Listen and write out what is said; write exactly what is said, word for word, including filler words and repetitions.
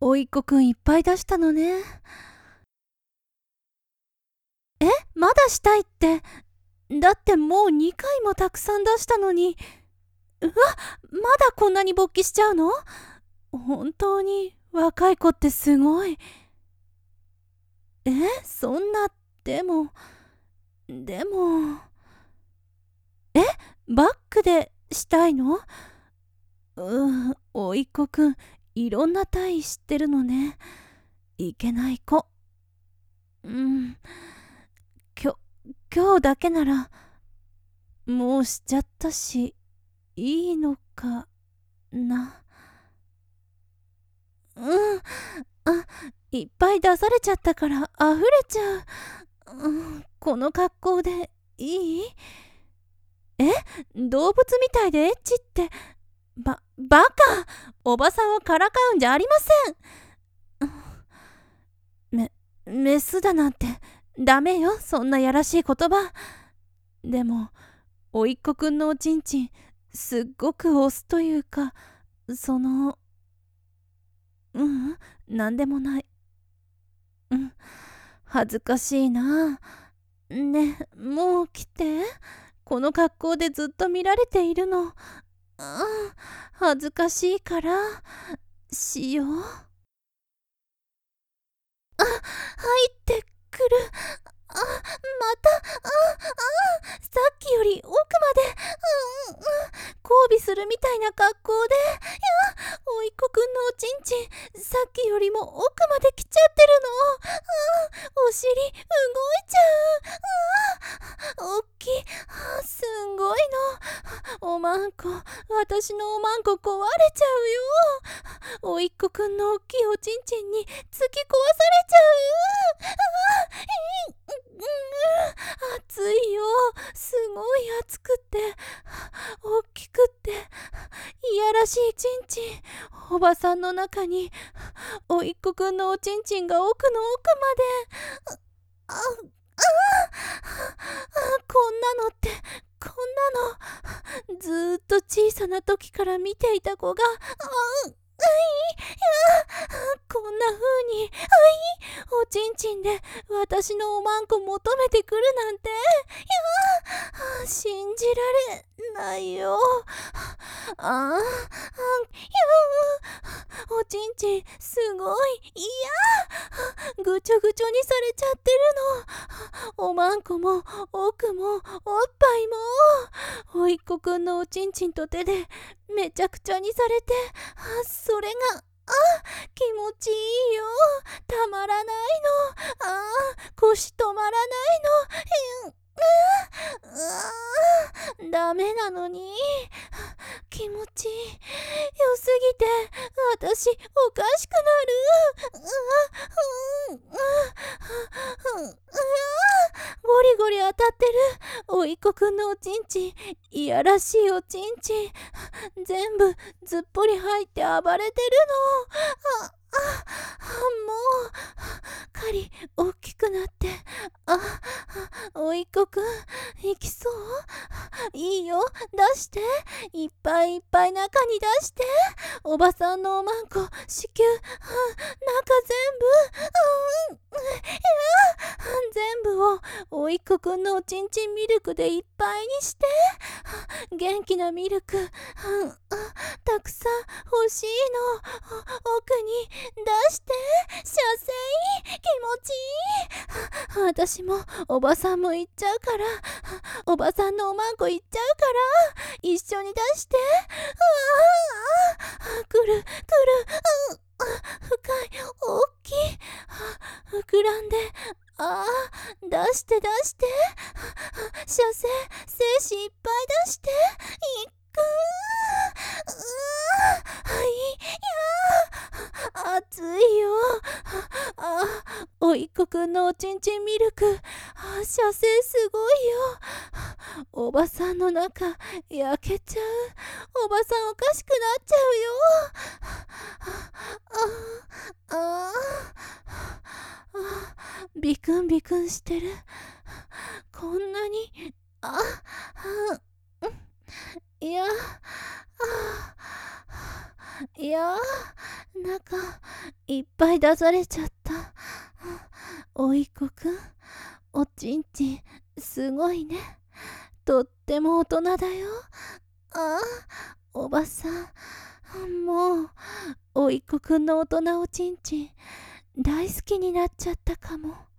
おいっ子くんいっぱい出したのね。え、まだしたいって。だってもうにかいもたくさん出したのに。うわ、まだこんなに勃起しちゃうの？本当に若い子ってすごい。え、そんな、でも、でも、え、バックでしたいの？うーん、おいっ子くん、いろんな体位知ってるのね。いけない子。うん、きょ、今日だけなら、もうしちゃったし、いいのかな。うん、あ、いっぱい出されちゃったから溢れちゃう。うん、この格好でいい？え、動物みたいでエッチって、ば、バカ！おばさんをからかうんじゃありません。め、メスだなんてダメよ、そんなやらしい言葉。でも、おいっ子くんのおちんちん、すっごくオスというか、その、ううん、なんでもない。うん、恥ずかしいな。ね、もう来て。この格好でずっと見られているの。あ、恥ずかしいから、しよう。あ、入ってくる。あ、また、あ、あ、さっきより奥まで、うん、うん、交尾するみたいな格好で、いや、おいっ子くんのおちんちん、さっきよりも奥まで来ちゃってるの。あ、お尻、動いちゃう。あ、おっきい。あ、すんごいの。おまんこ、私のおまんこ壊れちゃうよ。おいっ子くんのおっきいおちんちんに突き壊されちゃう。あ、いうん、暑いよ。すごい暑くって大きくっていやらしいちんちん。おばさんの中においっ子くんのおちんちんが奥の奥まで。あ、あ、あ、こんなのって、こんなのずーっと小さな時から見ていた子が、あ、うい、いや、こんな風に、あい、おちんちんで私のおまんこ求めてくるなんて、いや、信じられないよ。ああ、あ、いや、おちんちんすごい、いや、ぐちょぐちょにされちゃってるの。おまんこも奥もおっぱいも、おいっ子くんのおちんちんと手でめちゃくちゃにされて、あ、それが、あ、気持ちいいよ。たまらないの。あ、腰止まらないの。ううダメなのに。気持ち良すぎて私おかしくなる。うううううゴリゴリ当たってる。おいっ子くんのおちんちん、いやらしいおちんちん、全部ずっぽり入って暴れてるの。あ、あ、もう狩り大きくなって、あ、おいっ子くん行きそう？いいよ、出して、いっぱいいっぱい中に出して。おばさんのおまんこ子宮、中全部、うん、いや、全部をおいっ子くんのおちんちんミルクでいっぱいにして。元気なミルク、うん、たくさん欲しいの。奥に出して。射精、気持ちいい。私もおばさんも行っちゃうから、おばさんのおまんこ行っちゃうから、一緒に出して。ああ、くるくる、うん、深い、大きい、膨らんで、ああ、出して出して。射精、精子いっぱい出して。いっくー。うー、はい、いやー、熱いよ。あ、おいっ子くんのおちんちんミルク、あ、射精すごいよ。おばさんの中焼けちゃう。おばさんおかしくなっちゃうよ。ああ、ああ、ビクンビクンしてる。こんなに、あ、あ、いや、あ、いや、中いっぱい出されちゃった。おいっ子くん、おちんちんすごいね。とっても大人だよ。ああ、おばさん、もうおいっ子くんの大人おちんちん大好きになっちゃったかも。